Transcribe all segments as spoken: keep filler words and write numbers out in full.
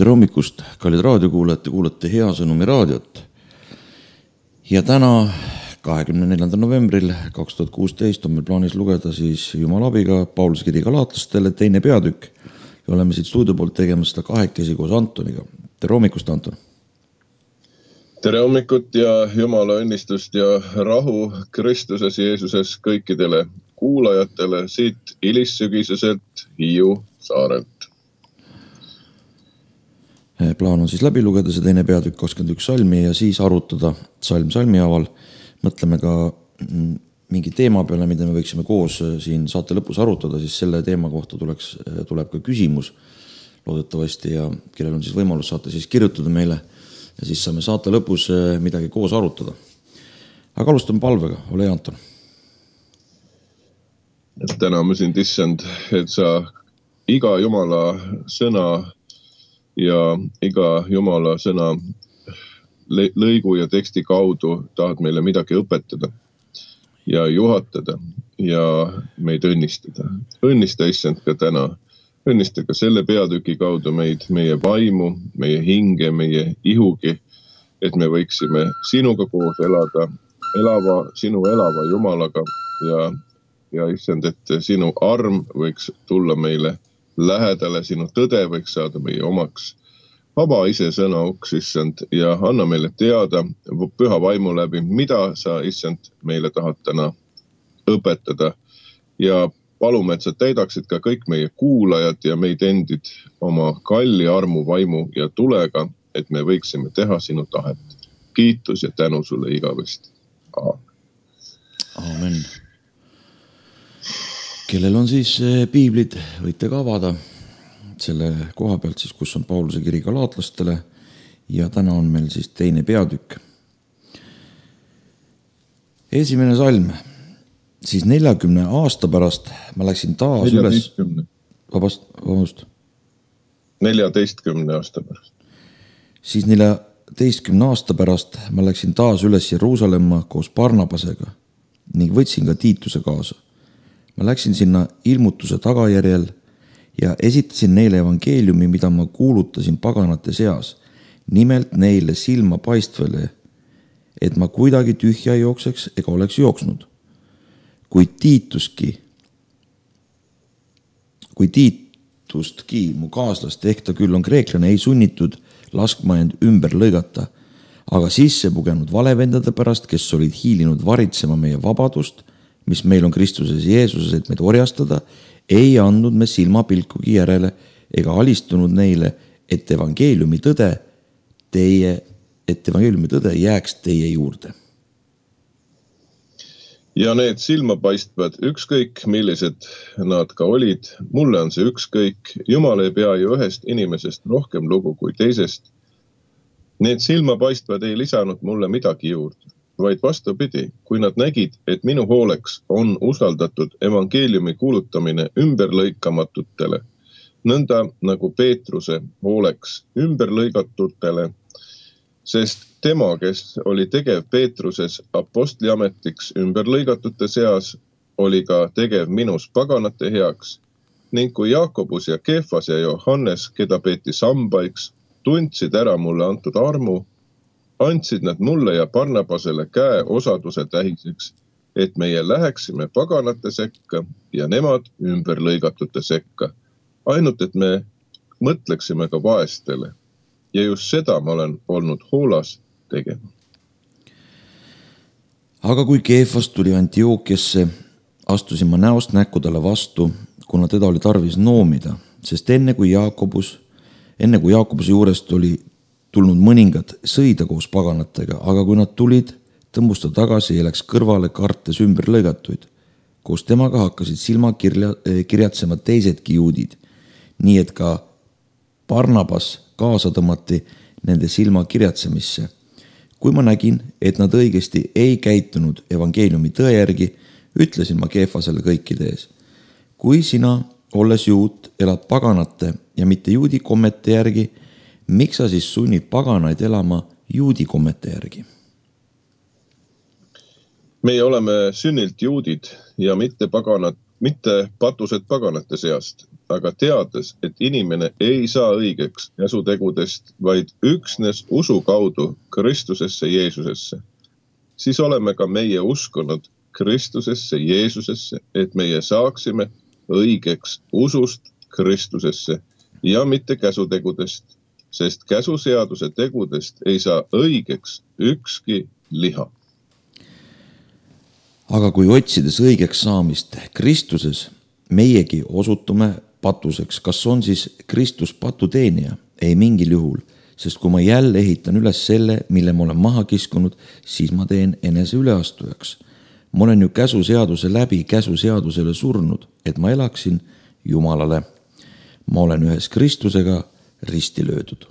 Tere hommikust, kallid raadiokuulajad, kuulate Hea Sõnumi raadiot. Ja täna, kahekümne neljandal novembril kaks tuhat kuusteist on meil plaanis lugeda siis Jumala abiga Pauluse kiri Galatlastele teine peatükk. Ja oleme siit stuudio poolt tegema seda kahekesi koos Antoniga. Tere hommikust, Anton! Tere hommikut ja Jumala õnnistust ja rahu Kristuses Jeesuses kõikidele kuulajatele siit ilissügiseselt Hiiu saarelt. Plaan on siis läbi lugeda see teine peatükk kakskümmend üks salmi ja siis arutada salm salmi aval. Mõtleme ka mingi teema peale, mida me võiksime koos siin saate lõpus arutada, siis selle teema kohta tuleks, tuleb ka küsimus loodetavasti ja kellel on siis võimalus saate siis kirjutada meile ja siis saame saate lõpus midagi koos arutada. Aga alustame palvega, ole hea, Anton. Täname sind, issand, et sa iga Jumala sõna ja iga Jumala sõna lõigu ja teksti kaudu tahad meile midagi õpetada ja juhatada ja meid õnnistada. Õnnista, issand, ka täna. Õnnista ka selle peatüki kaudu meid, meie vaimu, meie hinge, meie ihugi, et me võiksime sinuga koos elada, elava, sinu elava Jumalaga ja, ja issand, et sinu arm võiks tulla meile lähedale, sinu tõde võiks saada meie omaks. Ava ise sõna uks, issand, ja anna meile teada püha vaimu läbi, mida sa, issand, meile tahad täna õpetada. Ja palume, et sa täidaksid ka kõik meie kuulajad ja meid endid oma kalli armu, vaimu ja tulega, et me võiksime teha sinu tahet. Kiitus ja tänu sulle igavesti. Aamen. Aamen. Kellel on siis piiblid, võite ka avada selle koha pealt, siis, kus on Pauluse kiri Galatlastele ja täna on meil siis teine peatükk. Esimene salm, siis neljakümne aasta pärast ma läksin taas üles... Vabast, vabast. neljateistkümne aasta pärast. Siis neljateistkümne aasta pärast ma läksin taas üles Jeruusalemma koos Barnabasega ning võtsin ka Tiituse kaasa. Ma läksin sinna ilmutuse tagajärjel ja esitasin neile evangeeliumi, mida ma kuulutasin paganate seas, nimelt neile silma paistvale, et ma kuidagi tühja jookseks ega oleks jooksnud. Kui Tiituski, kui Tiitustki, mu kaaslast, ehk ta küll on kreeklane, ei sunnitud laskma end ümber lõigata, aga sisse pugenud valevendade pärast, kes olid hiilinud varitsema meie vabadust, mis meil on Kristuses Jeesuses, et meid orjastada, ei andnud me silmapilkugi järele ega alistunud neile, et evangeeliumi tõde, teie, et evangeeliumi tõde jääks teie juurde. Ja need silmapaistvad, ükskõik millised nad ka olid, mulle on see ükskõik, Jumal ei pea ju ühest inimesest rohkem lugu kui teisest. Need silmapaistvad ei lisanud mulle midagi juurde. Vaid vastupidi, kui nad nägid, et minu hooleks on usaldatud evangeeliumi kuulutamine ümberlõikamatutele, nõnda nagu Peetruse hooleks ümberlõigatutele, sest tema, kes oli tegev Peetruses apostliametiks ümberlõigatute seas, oli ka tegev minus paganate heaks, ning kui Jaakobus ja Keefas ja Johannes, keda peeti sambaiks, tundsid ära mulle antud armu, andsid nad mulle ja Barnabasele käe osaduse tähiseks, et meie läheksime paganate sekka ja nemad ümberlõigatute sekka. Ainult, et me mõtleksime ka vaestele. Ja just seda ma olen olnud hoolas tegema. Aga kui Keefas tuli Antiookiasse, astusin ma näost näkku talle vastu, kuna teda oli tarvis noomida, sest enne kui Jaakobus, enne kui Jaakobuse juurest oli tulnud mõningad sõida koos paganatega, aga kui nad tulid, tõmbus ta tagasi ja läks kõrvale kartes ümber lõigatuid. Koos temaga hakkasid silma kirja, kirjatsema teisedki juudid, nii et ka Barnabas kaasa tõmmati nende silma kirjatsemisse. Kui ma nägin, et nad õigesti ei käitunud evangeeliumi tõe järgi, ütlesin ma Keefasele kõikide ees. Kui sina, olles juut, elad paganate ja mitte juudi kommete järgi, miks sa siis sunnid paganaid elama juudi kommete järgi? Meie oleme sünnilt juudid ja mitte paganad, mitte patused paganate seast, aga teades, et inimene ei saa õigeks käsutegudest, vaid üksnes usu kaudu Kristusesse Jeesusesse. Siis oleme ka meie uskunud Kristusesse Jeesusesse, et meie saaksime õigeks usust Kristusesse ja mitte käsutegudest, sest käsuseaduse tegudest ei saa õigeks ükski liha. Aga kui otsides õigeks saamist Kristuses, meiegi osutume patuseks. Kas on siis Kristus patuteenija? Ei mingil juhul, sest kui ma jälle ehitan üles selle, mille ma olen maha kiskunud, siis ma teen enese üleastujaks. Ma olen ju käsuseaduse läbi käsuseadusele surnud, et ma elaksin Jumalale. Ma olen ühes Kristusega risti löödud.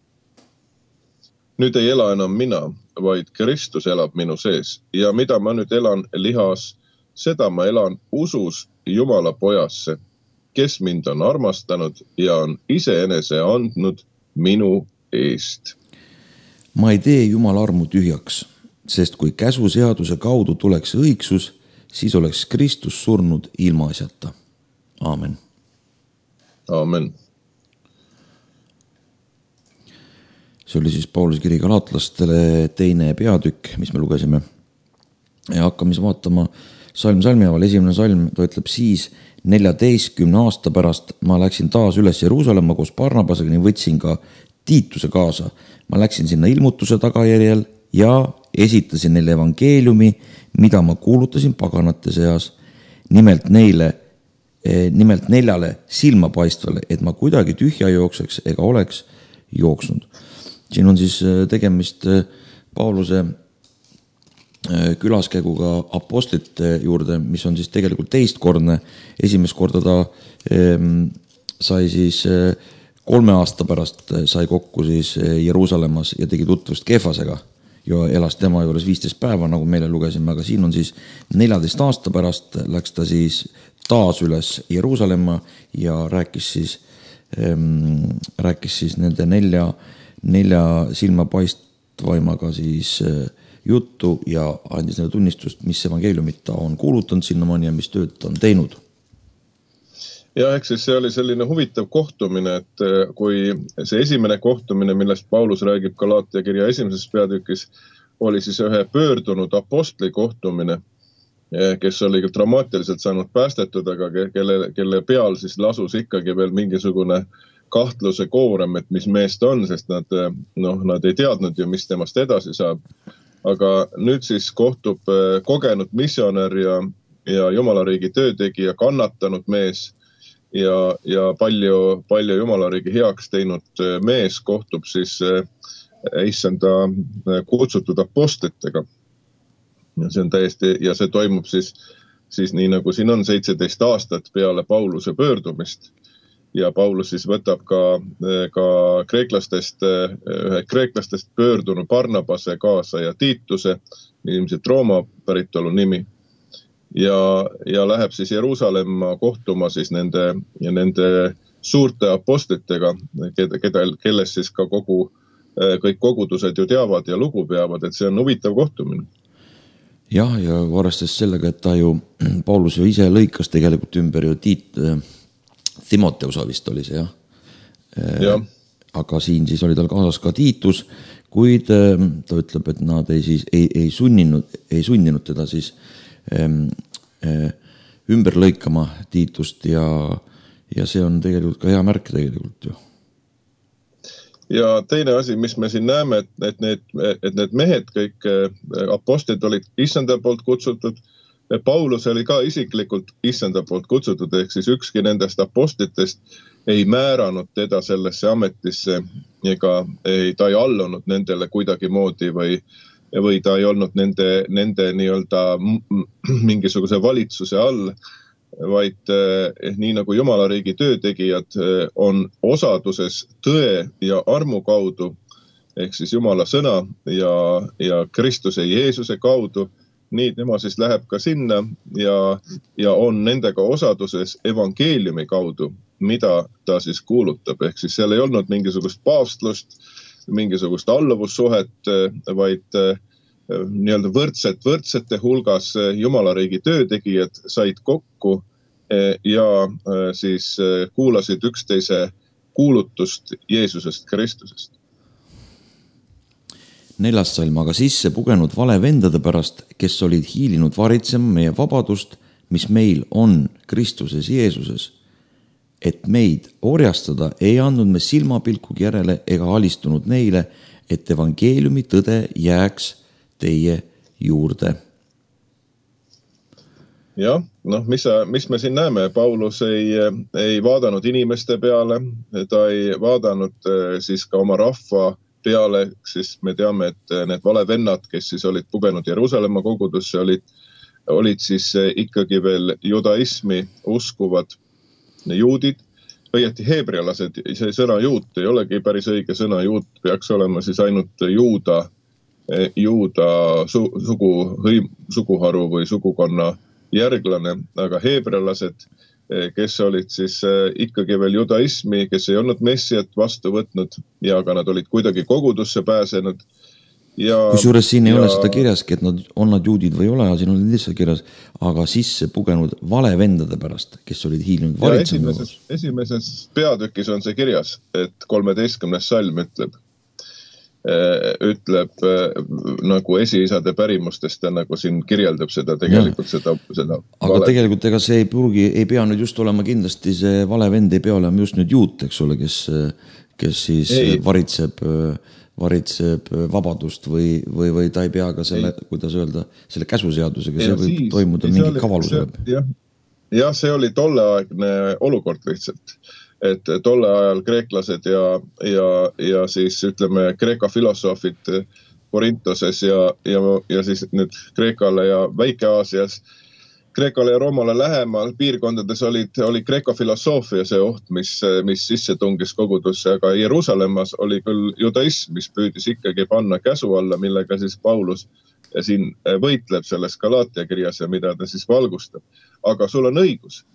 Nüüd ei ela enam mina, vaid Kristus elab minu sees. Ja mida ma nüüd elan lihas, seda ma elan usus Jumala pojasse, kes mind on armastanud ja on iseenese andnud minu eest. Ma ei tee Jumala armu tühjaks, sest kui käsuseaduse kaudu tuleks õigsus, siis oleks Kristus surnud ilmaasjata. Aamen. Aamen. See oli siis Pauluse kiri galaatlastele teine peatükk, mis me lugesime. Ja hakkame vaatama salm salmiaval. Esimene salm, ta ütleb siis neljateistkümne aasta pärast ma läksin taas üles Jeruusalemma koos Barnabasega ning võtsin ka Tiituse kaasa. Ma läksin sinna ilmutuse tagajärjel ja esitasin neile evangeeliumi, mida ma kuulutasin paganate seas, nimelt neile, nimelt neljale silmapaistvale, et ma kuidagi tühja jookseks ega oleks jooksnud. Siin on siis tegemist Pauluse külaskäiguga apostlite juurde, mis on siis tegelikult teistkordne. Esimest korda ta sai siis kolme aasta pärast sai kokku siis Jeruusalemmas ja tegi tutvust Kefasega ja elas tema juures viisteist päeva, nagu meile lugesime, aga siin on siis neljateist aasta pärast läks ta siis taas üles Jeruusalemma ja rääkis siis, rääkis siis nende nelja nelja silmapaistvaimaga siis juttu ja andis neile tunnistust, mis evangeeliumit ta on kuulutanud sinnamaani ja mis tööd ta on teinud. Ja ehk siis see oli selline huvitav kohtumine, et kui see esimene kohtumine, millest Paulus räägib Galaatia kirja esimeses peatükis, oli siis ühe pöördunud apostli kohtumine, kes oli dramaatiliselt saanud päästetud, aga kelle, kelle peal siis lasus ikkagi veel mingisugune kahtluse koorem, et mis meest on, sest nad, noh, nad ei teadnud ju, mis temast edasi saab. Aga nüüd siis kohtub kogenud missionär ja, ja Jumalariigi töötegija kannatanud mees ja, ja palju, palju Jumalariigi heaks teinud mees kohtub siis issanda kutsutud apostlitega. Ja see on täiesti, ja see toimub siis, siis nii nagu siin on seitseteist aastat peale Pauluse pöördumist. Ja Paulus siis võtab ka, ka kreeklastest, ühe kreeklastest pöördunud Barnabase kaasa ja Tiituse, ilmselt Rooma päritolu nimi. Ja, ja läheb siis Jeruusalemma kohtuma siis nende, nende suurte apostlitega, keda, kelles siis ka kogu, kõik kogudused ju teavad ja lugu peavad, et see on huvitav kohtumine. Jah, ja arvestades sellega, et ta ju, Paulus ju ise lõikas tegelikult ümber ju Tiit, Timoteusa vist oli see, jah. Ja. Aga siin siis oli tal kaasas ka Tiitus, kuid ta ütleb, et nad ei, siis, ei, ei, sunninud, ei sunninud teda siis ähm, äh, ümber lõikama Tiitust ja, ja see on tegelikult ka hea märk tegelikult ju. Ja teine asi, mis me siin näeme, et, et, need, et need mehed, kõik apostlid olid issanda poolt kutsutud, Paulus oli ka isiklikult issanda poolt kutsutud, ehk siis ükski nendest apostlitest ei määranud teda sellesse ametisse ega ei, ta ei allunud nendele kuidagi moodi või, või ta ei olnud nende, nende nii-öelda mingisuguse valitsuse all, vaid eh, nii nagu Jumalariigi töötegijad eh, on osaduses tõe ja armu kaudu, ehk siis Jumala sõna ja, ja Kristuse Jeesuse kaudu, nii tema siis läheb ka sinna ja, ja on nendega osaduses evangeeliumi kaudu, mida ta siis kuulutab. Ehk siis seal ei olnud mingisugust paavstlust, mingisugust alluvussuhet, vaid nii-öelda võrdset võrdsete hulgas Jumalariigi töötegijad said kokku ja siis kuulasid üksteise kuulutust Jeesusest Kristusest. Neljas salm, aga sisse pugenud valevendade pärast, kes olid hiilinud varitsema meie vabadust, mis meil on Kristuses Jeesuses, et meid orjastada ei andnud me silmapilkugi järele ega alistunud neile, et evangeeliumi tõde jääks teie juurde. Jah, noh, mis, mis me siin näeme, Paulus ei, ei vaadanud inimeste peale, ta ei vaadanud siis ka oma rahva peale, siis me teame, et need valevennad, kes siis olid pugenud Jeruusalemma kogudusse, olid, olid siis ikkagi veel judaismi uskuvad juudid, õieti heebrealased, see sõna juut ei olegi päris õige sõna, juut peaks olema siis ainult juuda, juuda su, sugu, hõim, suguharu või sugukonna järglane, aga heebrealased, kes olid siis ikkagi veel judaismi, kes ei olnud messiat vastu võtnud ja aga nad olid kuidagi kogudusse pääsenud. Ja, kusjuures siin ei ja... ole seda kirjaski, et nad on nad juudid või ei ole, siin on lihtsalt kirjas, aga sisse pugenud valevendade pärast, kes olid hiilinud varitsema. Esimeses, esimeses peatükis on see kirjas, et kolmeteistkümnes salm ütleb, ütleb nagu esiisade pärimustest ja nagu siin kirjeldab seda tegelikult ja. seda, seda aga vale. Tegelikult ega see ei purgi, ei pea nüüd just olema kindlasti see valevend ei pea olema just nüüd juut, eks ole, kes, kes siis ei. varitseb varitseb vabadust või, või, või ta ei pea ka selle, ei. kuidas öelda, selle käsuseadusega, see võib siis, toimuda mingi oli, kavalus. Jah, ja, see oli tolleaegne olukord lihtsalt, et tolle ajal kreeklased ja, ja, ja siis ütleme Kreeka filosoofid Korintoses ja, ja, ja siis nüüd Kreekale ja Väike-Aasias, Kreekale ja Roomale lähemal piirkondades olid, oli Kreeka filosoofia see oht, mis, mis sisse tungis kogudusse, aga Jeruusalemmas oli küll judaism, mis püüdis ikkagi panna käsu alla, millega siis Paulus siin võitleb selles Galaatia kirjas ja mida ta siis valgustab. Aga sul on õigus.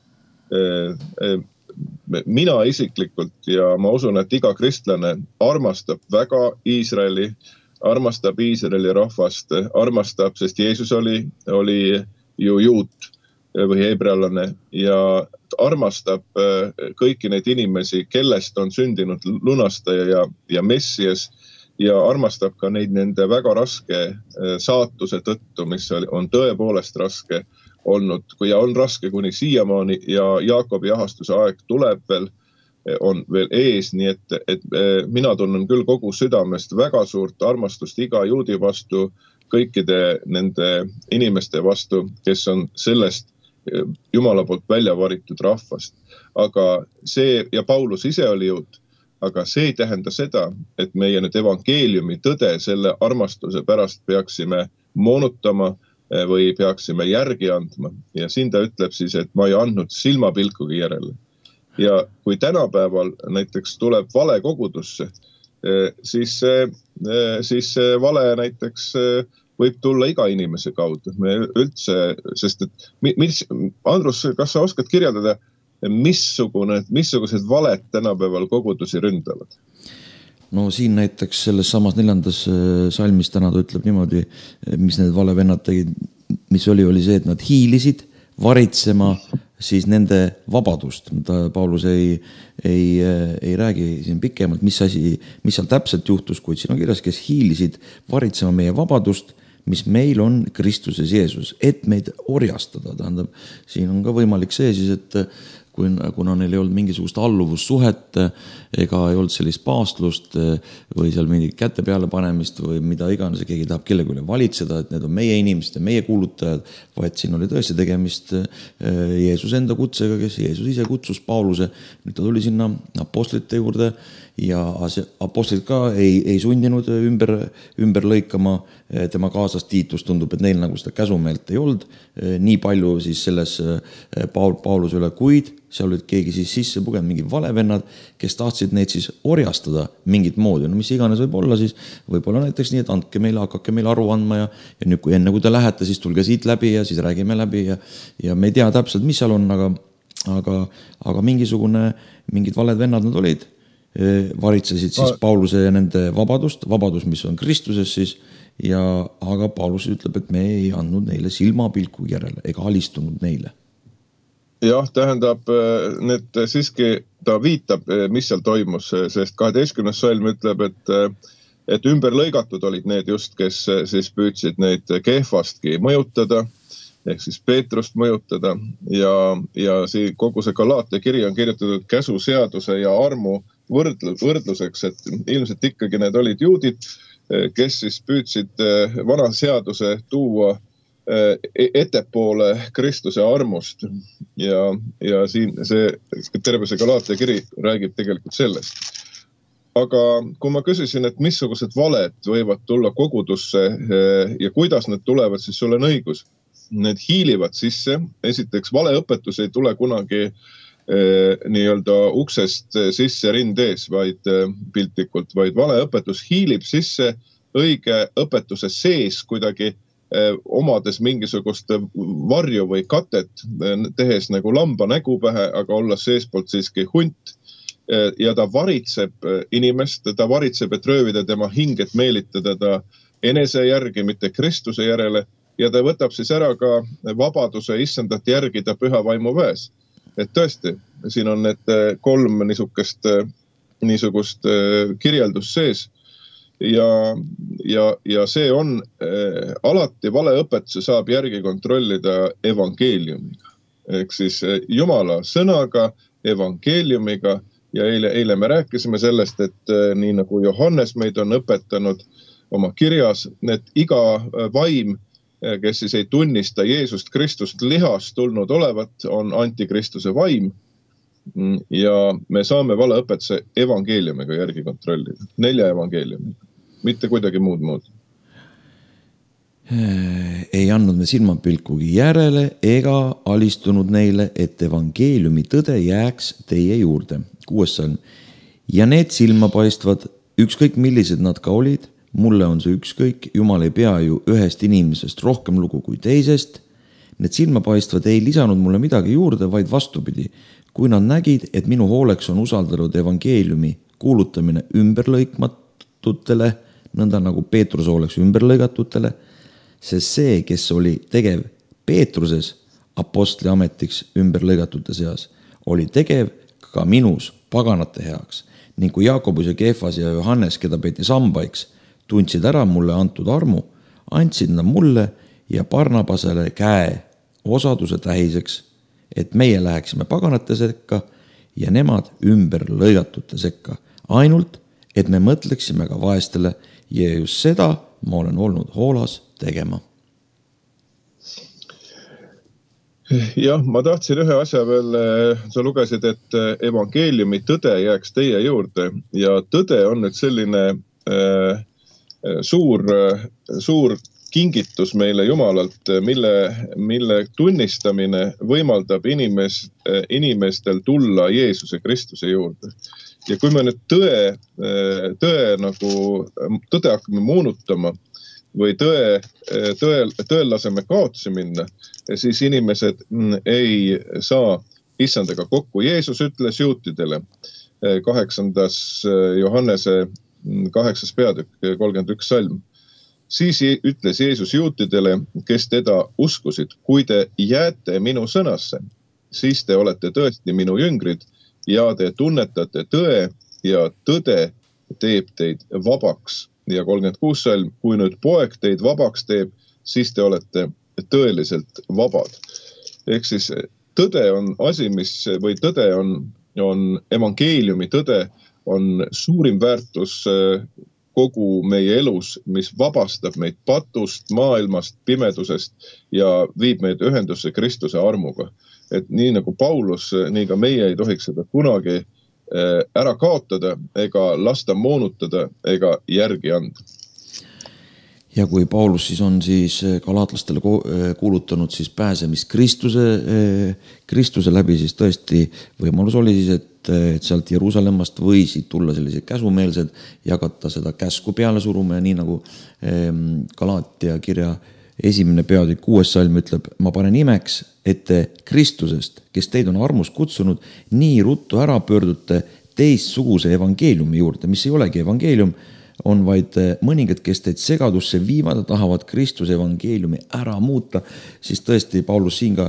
Mina isiklikult ja ma usun, et iga kristlane armastab väga Iisraeli, armastab Iisraeli rahvast, armastab, sest Jeesus oli, oli ju juut või heebrealane ja armastab kõiki neid inimesi, kellest on sündinud lunastaja ja, ja messias ja armastab ka neid nende väga raske saatuse tõttu, mis on tõepoolest raske olnud ja on raske kuni siiamaani ja Jaakobi ahastuse aeg tuleb veel, on veel ees, nii et, et mina tunnen küll kogu südamest väga suurt armastust iga juudi vastu, kõikide nende inimeste vastu, kes on sellest Jumala poolt välja varitud rahvast. Aga see, ja Paulus ise oli juut, aga see ei tähenda seda, et meie nüüd evangeeliumi tõde selle armastuse pärast peaksime moonutama või peaksime järgi andma. Ja siin ta ütleb siis, et ma ei andnud silmapilkugi järele. Ja kui tänapäeval näiteks tuleb vale kogudusse, siis, siis vale näiteks võib tulla iga inimese kaudu. Me üldse, sest et, mis, Andrus, kas sa oskad kirjeldada, missugune, missugused valed tänapäeval kogudusi ründavad? No siin näiteks selles samas neljandas salmis täna ta ütleb niimoodi, mis need valevennad tegid, mis oli, oli see, et nad hiilisid varitsema siis nende vabadust. Ta, Paulus ei, ei, ei räägi siin pikemalt, mis asi, mis seal täpselt juhtus, kuid siin on kirjas, kes hiilisid varitsema meie vabadust, mis meil on Kristuses Jeesus, et meid orjastada. Tähendab, siin on ka võimalik see siis, et kui, kuna neil ei olnud mingisugust alluvussuhet ega ei olnud sellist paaslust või seal mingi käte peale panemist või mida iganes, keegi tahab kellegi üle valitseda, et need on meie inimesed ja meie kuulutajad, vaid siin oli tõesti tegemist Jeesus enda kutsega, kes Jeesus ise kutsus Pauluse. Nüüd ta tuli sinna apostlite juurde ja apostlid ka ei, ei sundinud ümber, ümber lõikama tema kaasast Tiitust. Tundub, et neil nagu seda käsumeelt ei olnud nii palju siis selles Paul, Pauluse üle, kuid seal olid keegi siis sisse pugenud mingi valevennad, kes tahtsid neid siis orjastada mingit moodi. No mis iganes võib olla siis, võib olla näiteks nii, et andke meile, hakake meile aru andma ja, ja nüüd kui enne kui te lähete, siis tulge siit läbi ja siis räägime läbi ja, ja me ei tea täpselt, mis seal on, aga, aga, aga mingisugune, mingid valed vennad nad olid. Varitsesid siis Pauluse ja nende vabadust, vabadus, mis on Kristuses siis, ja, aga Paulus ütleb, et me ei andnud neile silmapilku järele ega alistunud neile. jah, tähendab, need siiski ta viitab, mis seal toimus, sest kaheteistkümnes salm ütleb, et, et ümber lõigatud olid need just, kes siis püüdsid neid Keefastki mõjutada, ehk siis Peetrust mõjutada ja, ja see, kogu see Galaatia kiri on kirjutatud käsu, seaduse ja armu võrdlus, võrdluseks, et ilmselt ikkagi need olid juudid, kes siis püüdsid vana seaduse tuua ettepoole Kristuse armust ja, ja siin see terve see Galaatia kiri räägib tegelikult sellest. Aga kui ma küsisin, et missugused valed võivad tulla kogudusse ja kuidas need tulevad, siis sul on õigus. Need hiilivad sisse. Esiteks, valeõpetus ei tule kunagi eh, nii-öelda uksest sisse rindees, vaid eh, piltlikult, vaid valeõpetus hiilib sisse õige õpetuse sees kuidagi omades mingisugust varju või katet, tehes nagu lamba nägu pähe, aga olles seespoolt siiski hunt. Ja ta varitseb inimest, ta varitseb, et röövida tema hinget, meelitada ta enese järgi, mitte Kristuse järele. Ja ta võtab siis ära ka vabaduse issandat järgida püha vaimu väes. Et tõesti, siin on need kolm niisugust, niisugust kirjeldus sees. Ja, ja, ja see on äh, alati valeõpetuse saab järgi kontrollida evangeeliumiga. Ehk siis äh, Jumala sõnaga, evangeeliumiga ja eile, eile me rääkisime sellest, et äh, nii nagu Johannes meid on õpetanud oma kirjas, et iga äh, vaim, äh, kes siis ei tunnista Jeesust Kristust lihast tulnud olevat, on antikristuse vaim. Ja me saame valeõpetuse evangeeliumiga järgi kontrollida, nelja evangeeliumiga. Mitte kuidagi muud muud. Ei andnud me silmapilkugi järele ega alistunud neile, et evangeeliumi tõde jääks teie juurde. Kuues salm. Ja need silmapaistvad, ükskõik millised nad ka olid, mulle on see ükskõik, Jumal ei pea ju ühest inimesest rohkem lugu kui teisest. Need silmapaistvad ei lisanud mulle midagi juurde, vaid vastupidi. Kui nad nägid, et minu hooleks on usaldanud evangeeliumi kuulutamine ümberlõikmatutele, nõnda nagu Peetruse hooleks ümberlõigatutele, sest see, kes oli tegev Peetruses apostli ametiks ümberlõigatute seas, oli tegev ka minus paganate heaks. Ning kui Jaakobus ja Keefas ja Johannes, keda peeti sambaiks, tundsid ära mulle antud armu, andsid nad mulle ja Barnabasele käe osaduse tähiseks, et meie läheksime paganate sekka ja nemad ümberlõigatute sekka. Ainult, et me mõtleksime ka vaestele ja just seda ma olen olnud hoolas tegema. Jah, ma tahtsin ühe asja veel, sa lugesid, et evangeeliumi tõde jääks teie juurde ja tõde on nüüd selline äh, suur, suur kingitus meile Jumalalt, mille, mille tunnistamine võimaldab inimes, inimestel tulla Jeesuse Kristuse juurde. Ja kui me nüüd tõe, tõe, nagu, tõde hakkame moonutama või tõe, tõe, tõel laseme kaotsi minna, siis inimesed ei saa issandaga kokku. Jeesus ütles juutidele kaheksandas Johannese kaheksas peatükk kolmkümmend üks salm. Siis ütles Jeesus juutidele, kes teda uskusid, kui te jääte minu sõnasse, siis te olete tõesti minu jüngrid ja te tunnetate tõe ja tõde teeb teid vabaks. Ja kolmkümmend kuus salm, kui nüüd poeg teid vabaks teeb, siis te olete tõeliselt vabad. Ehk siis tõde on asi, mis, või tõde on, on evangeeliumi tõde, on suurim väärtus kogu meie elus, mis vabastab meid patust, maailmast, pimedusest ja viib meid ühendusse Kristuse armuga. Et nii nagu Paulus, nii ka meie ei tohiks seda kunagi ära kaotada ega lasta moonutada ega järgi anda. Ja kui Paulus siis on siis galaatlastele kuulutanud siis pääsemist Kristuse, Kristuse läbi, siis tõesti võimalus oli siis, et, et sealt Jeruusalemmast võisid tulla sellised käsumeelsed, jagata seda käsku peale suruma ja nii nagu Galaatia kirja esimene peatükk kuues salm ütleb, ma panen imeks, et te Kristusest, kes teid on armus kutsunud, nii ruttu ära pöördute teistsuguse evangeeliumi juurde, mis ei olegi evangeelium, on vaid mõningad, kes teid segadusse viivad, tahavad Kristuse evangeeliumi ära muuta, siis tõesti Paulus siin ka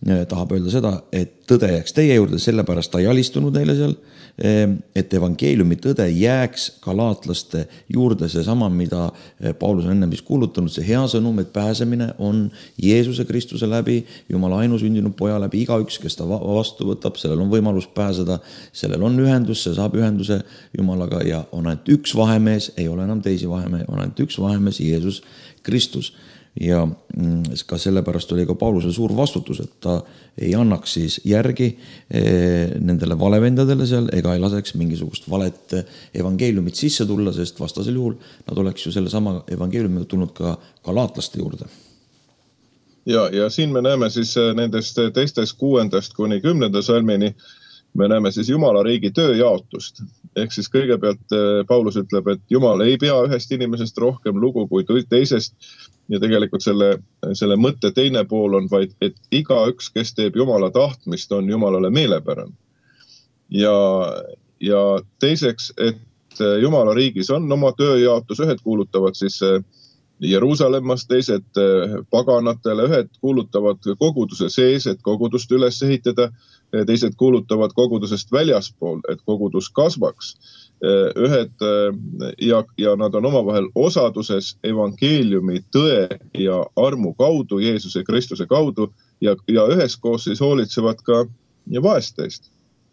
tahab öelda seda, et tõde jääks teie juurde, sellepärast ta ei alistunud neile seal, et evangeeliumi tõde jääks galaatlaste juurde, see sama, mida Paulus on ennem siis kuulutanud, see hea sõnum, et pääsemine on Jeesuse Kristuse läbi, Jumala ainusündinud poja läbi, igaüks, kes ta vastu võtab, sellel on võimalus pääseda, sellel on ühendus, see saab ühenduse Jumalaga ja on ainult üks vahemees, ei ole enam teisi vahemees, on ainult üks vahemees, Jeesus Kristus. Ja ka sellepärast oli ka Paulusel suur vastutus, et ta ei annaks siis järgi nendele valevendadele seal ega ei laseks mingisugust valet evangeeliumit sisse tulla, sest vastasel juhul nad oleks ju selle sama evangeeliumiga tulnud ka galaatlaste juurde. Ja, ja siin me näeme siis nendest teistest kuuendast kuni kümnenda salmini, me näeme siis Jumala riigi tööjaotust. Ehk siis kõigepealt Paulus ütleb, et Jumal ei pea ühest inimesest rohkem lugu kui teisest. Ja tegelikult selle, selle mõtte teine pool on vaid, et iga üks, kes teeb Jumala tahtmist, on Jumalale meelepärane. Ja, ja teiseks, et Jumala riigis on oma tööjaotus, ühed kuulutavad siis Jeruusalemmas, teised paganatele, ühed kuulutavad koguduse sees, et kogudust üles ehitada, teised kuulutavad kogudusest väljaspool, et kogudus kasvaks. Ühed ja, ja nad on omavahel osaduses evangeeliumi tõe ja armu kaudu, Jeesuse Kristuse kaudu ja, ja üheskoos siis hoolitsevad ka vaesteist.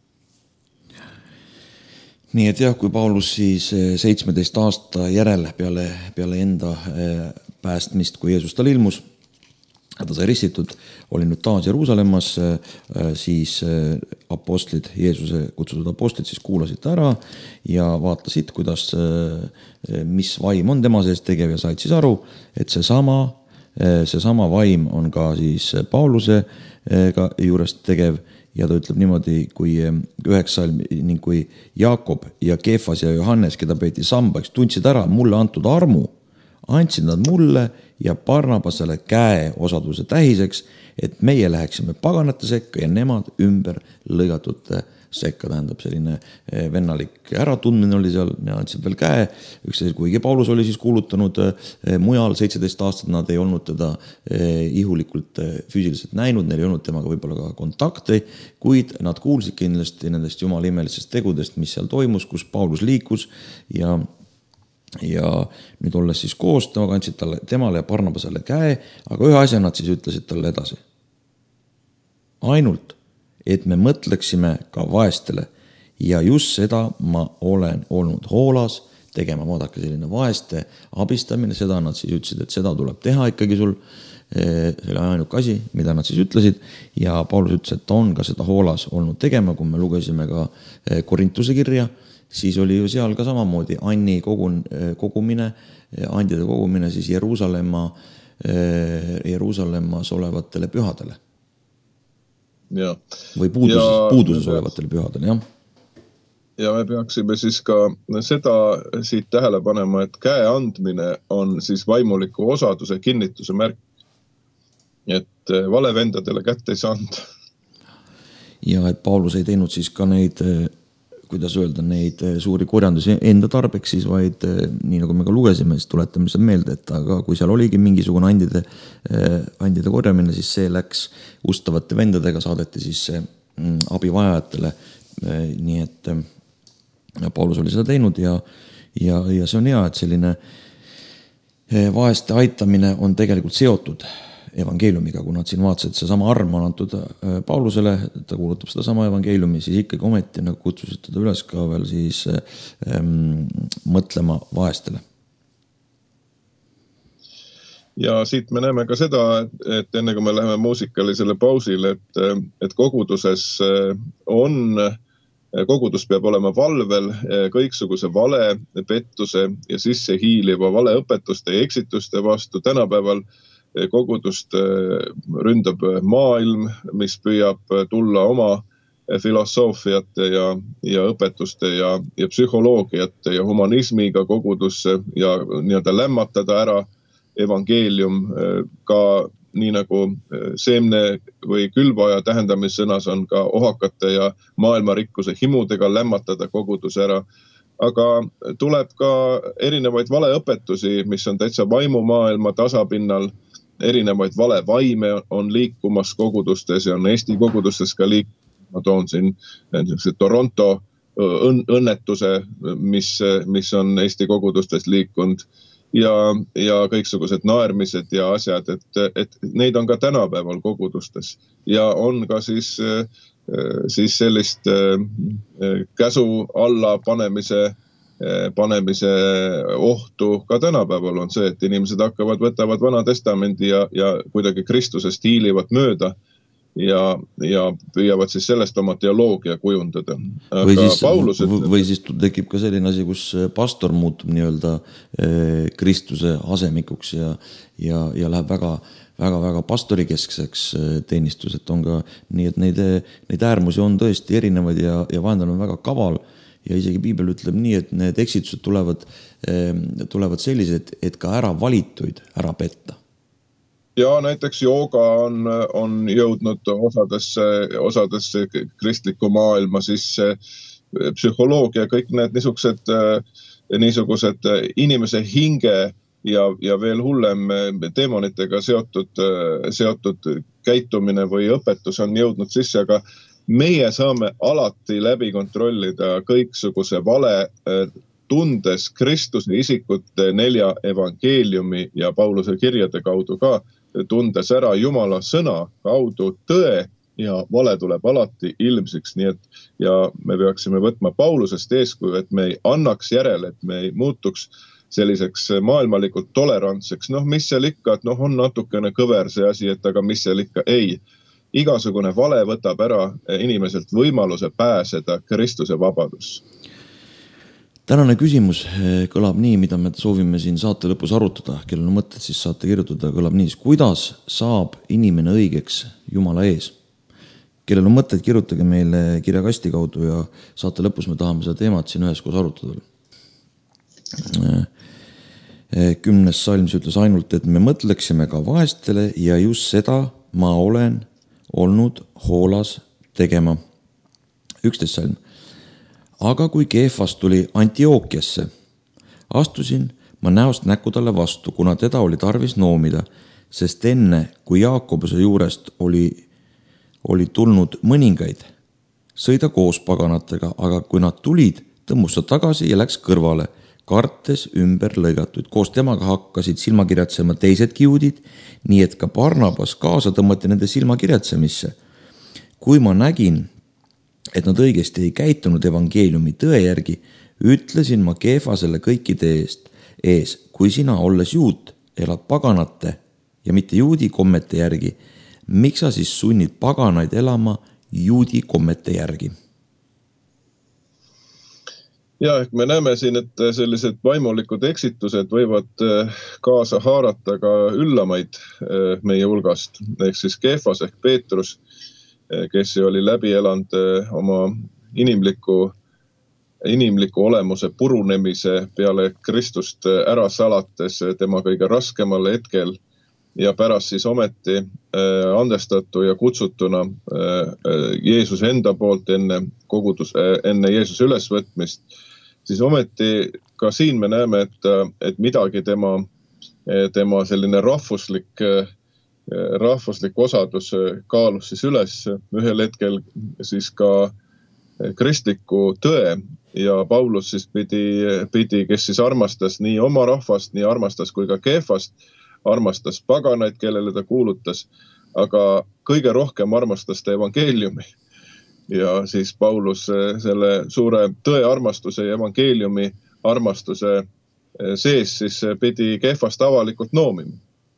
Nii et jah, kui Paulus siis seitsmeteist aasta järel peale, peale enda päästmist, kui Jeesus tal ilmus, ta sai ristitud, oli nüüd taas Jeruusalemmas, siis apostlid, Jeesuse kutsutud apostlid siis kuulasid ta ära ja vaatasid, kuidas, mis vaim on tema sees tegev ja said siis aru, et see sama, see sama vaim on ka siis Pauluse juurest tegev ja ta ütleb niimoodi, kui üheksa ning kui Jaakob ja Keefas ja Johannes, keda peeti sambaks, tundsid ära mulle antud armu, andsid nad mulle ja Barnabasele käe osaduse tähiseks, et meie läheksime paganate sekka ja nemad ümber lõigatute sekka, tähendab selline vennalik äratundmine oli seal, ja andsid veel käe, üksteise, kuigi Paulus oli siis kuulutanud mujal seitseteist aastat, nad ei olnud teda ihulikult füüsiliselt näinud, neil ei olnud temaga võib-olla ka kontakte, kuid nad kuulsid kindlasti nendest jumala imelistest tegudest, mis seal toimus, kus Paulus liikus ja ja nüüd olles siis koos, temaga andsid talle, temale ja Barnabasele käe, aga ühe asja nad siis ütlesid talle edasi. Ainult, et me mõtleksime ka vaestele ja just seda ma olen olnud hoolas tegema, vaadake selline vaeste abistamine, seda nad siis ütlesid, et seda tuleb teha ikkagi sul, see oli ainuke asi, mida nad siis ütlesid ja Paulus ütles, et ta on ka seda hoolas olnud tegema, kui me lugesime ka Korintuse kirja, siis oli ju seal ka samamoodi Anni kogun, kogumine, andide kogumine siis Jeruusalemma, Jeruusalemmas olevatele pühadele. Ja. Või puuduses, ja, puuduses olevatele pühadele, jah. Ja me peaksime siis ka seda siit tähele panema, et käe andmine on siis vaimuliku osaduse kinnituse märk. Et valevendadele kätte ei saa anda. Ja et Paulus ei teinud siis ka neid kuidas öelda, neid suuri korjandusi enda tarbeks siis, vaid nii nagu me ka lugesime, siis tuletame seda meelde, et aga kui seal oligi mingisugune andide, andide korjamine, siis see läks ustavate vendadega, saadeti siis abivajajatele. Nii et Paulus oli seda teinud ja, ja, ja see on hea, et selline vaeste aitamine on tegelikult seotud evangeeliumiga, kui nad siin vaatasid, see sama arm on antud Paulusele, ta kuulutab seda sama evangeeliumi, siis ikkagi ometi nagu kutsusid teda üles ka veel siis ähm, mõtlema vaestele. Ja siit me näeme ka seda, et enne kui me läheme muusikalisele pausile, et, et koguduses on, kogudus peab olema valvel kõiksuguse vale, pettuse ja sisse hiiliva valeõpetuste ja eksituste vastu. Tänapäeval kogudust ründab maailm, mis püüab tulla oma filosoofiate ja, ja õpetuste ja, ja psühholoogiate ja humanismiga kogudusse ja nii-öelda lämmatada ära evangeelium ka nii nagu seemne või külvaja tähendamissõnas on ka ohakate ja maailmarikkuse himudega lämmatada kogudus ära. Aga tuleb ka erinevaid valeõpetusi, mis on täitsa vaimumaailma tasapinnal erinevaid valevaime on liikumas kogudustes ja on Eesti kogudustes ka liik-. Ma toon siin Toronto õnnetuse, mis, mis on Eesti kogudustes liikunud ja, ja kõiksugused naermised ja asjad, et, et neid on ka tänapäeval kogudustes ja on ka siis, siis sellist käsu alla panemise panemise ohtu ka tänapäeval on see, et inimesed hakkavad, võtavad Vana Testamendi ja, ja kuidagi Kristusest hiilivad mööda ja, ja püüavad siis sellest oma teoloogia kujundada. Või siis, Paulus, et... või siis tekib ka selline asi, kus pastor muutub nii-öelda Kristuse asemikuks ja, ja, ja läheb väga, väga, väga pastorikeskseks teenistus, et on ka nii, et neid, neid äärmusi on tõesti erinevaid ja, ja vaenlane on väga kaval. Ja isegi Piibel ütleb nii, et need eksitused tulevad, tulevad sellised, et ka ära valituid ära petta. Ja näiteks jooga on, on jõudnud osadesse, osadesse kristliku maailma, siis psühholoogia, kõik need niisugused, niisugused inimese hinge ja, ja veel hullem demonitega seotud, seotud käitumine või õpetus on jõudnud sisse, aga meie saame alati läbi kontrollida kõiksuguse vale, tundes Kristuse isikute nelja evangeeliumi ja Pauluse kirjade kaudu ka, tundes ära Jumala sõna kaudu tõe ja vale tuleb alati ilmsiks. Nii et, ja me peaksime võtma Paulusest eeskuju, et me ei annaks järele, et me ei muutuks selliseks maailmalikult tolerantseks. Noh, mis seal ikka, et noh, on natukene kõver see asi, et aga mis seal ikka ei. Igasugune vale võtab ära inimeselt võimaluse pääseda Kristuse vabadus. Tänane küsimus kõlab nii, mida me soovime siin saate lõpus arutada. Kellel on mõtted, siis saate kirjutada, kõlab nii. Kuidas saab inimene õigeks Jumala ees? Kellel on mõtted, kirjutage meile kirjakasti kaudu ja saate lõpus me tahame seda teemat siin üheskoos arutada. Kümnes salm ütles ainult, et me mõtleksime ka vaestele ja just seda ma olen olnud hoolas tegema. üksteist salm. Aga kui Keefas tuli Antiookiasse, astusin ma näost näkku talle vastu, kuna teda oli tarvis noomida, sest enne, kui Jaakobuse juurest oli, oli tulnud mõningaid, sõida koos paganatega, aga kui nad tulid, tõmbus ta tagasi ja läks kõrvale, kartes ümber lõigatuid. Koos temaga hakkasid silmakirjatsema teisedki juudid, nii et ka Barnabas kaasa tõmmati nende silmakirjatsemisse. Kui ma nägin, et nad õigesti ei käitunud evangeeliumi tõe järgi, ütlesin ma Keefasele kõikide eest ees, kui sina olles juut, elad paganate ja mitte juudi kommete järgi, miks sa siis sunnid paganaid elama juudi kommete järgi? Ja, ehk me näeme siin, et sellised vaimulikud eksitused võivad kaasa haarata ka üllamaid meie hulgast. Ehk siis Keefas ehk Peetrus, kes oli läbi elanud oma inimliku, inimliku olemuse purunemise peale Kristust ära salates tema kõige raskemal hetkel ja pärast siis ometi andestatu ja kutsutuna Jeesus enda poolt enne, kogudus, enne Jeesuse ülesvõtmist, siis ometi ka siin me näeme, et, et midagi tema, tema selline rahvuslik, rahvuslik osadus kaalus siis üles ühel hetkel siis ka kristliku tõe ja Paulus siis pidi, pidi, kes siis armastas nii oma rahvast, nii armastas kui ka Keefast, armastas paganaid, kellele ta kuulutas, aga kõige rohkem armastas ta evangeeliumi. Ja siis Paulus selle suure tõe armastuse ja evangeeliumi armastuse sees siis pidi Keefast avalikult noomima.